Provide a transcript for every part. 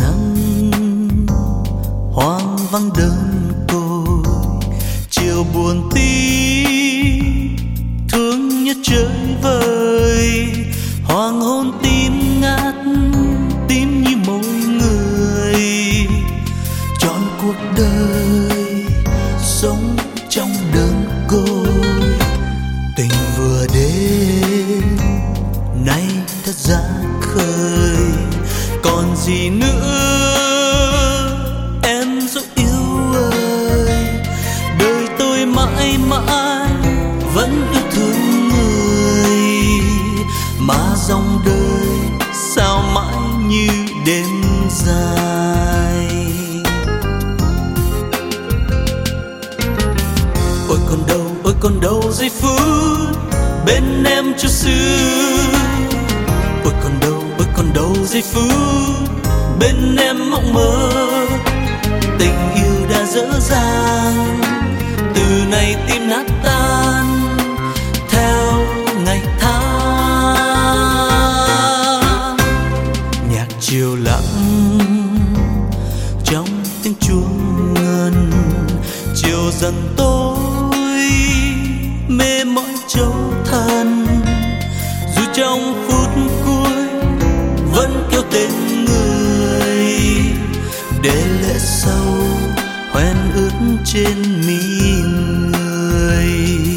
nắng hoang vắng đơn côi, chiều buồn tim thương nhất trời vời, hoàng hôn tím ngát tim như mỗi người chọn cuộc đời sống trong đơn côi. Tình vừa đến nay đã ra khơi, còn gì nữa em dấu yêu ơi. Đời tôi mãi mãi vẫn yêu thương người, mà dòng đời sao mãi như đêm dài. Ôi còn đâu giây phút bên em cho xưa. Ôi còn đâu giây phút bên em mộng mơ. Tình yêu đã dở dang, từ nay tim nát tan theo ngày tháng. Nhạc chiều lặng trong tiếng chuông ngân, chiều dần tối mê mỏi châu thân. Dù trong phút cuối vẫn kêu tên người, để lệ sâu hoen ướt trên mi người.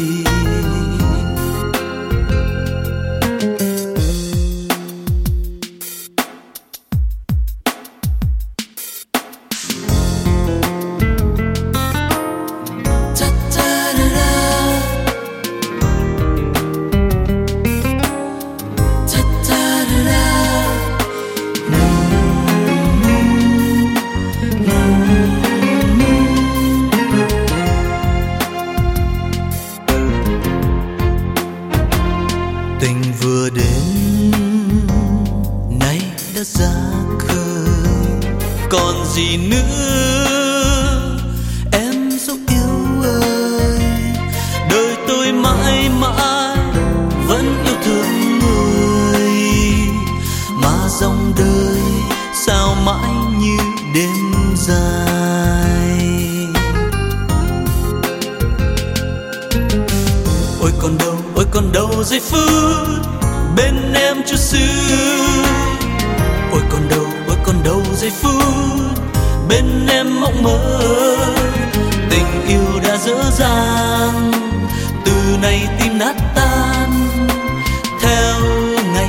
Tình vừa đến nay đã ra khơi, còn gì nữa em dấu yêu ơi. Đời tôi mãi mãi vẫn yêu thương người, mà dòng đời sao mãi như đêm dài. Ôi còn đâu giây phút bên em cho xưa. Ôi còn đâu giây phút bên em mộng mơ. Tình yêu đã dở dang, từ nay tim nát tan theo ngày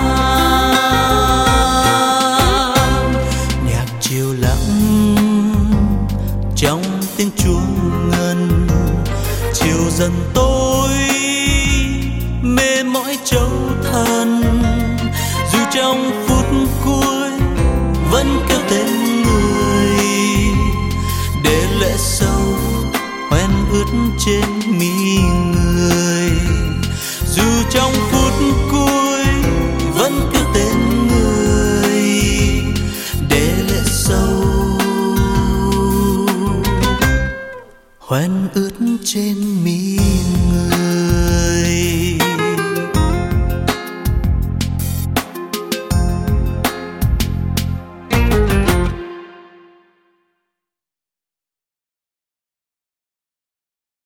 tháng. Nhạc chiều lặng trong tiếng chuông ngân, chiều dần tối mê mỏi châu thân. Dù trong phút cuối vẫn kêu tên người, để lệ sâu hoen ướt trên mi người. Dù trong phút cuối vẫn kêu tên người, để lệ sâu hoen ướt trên mi người.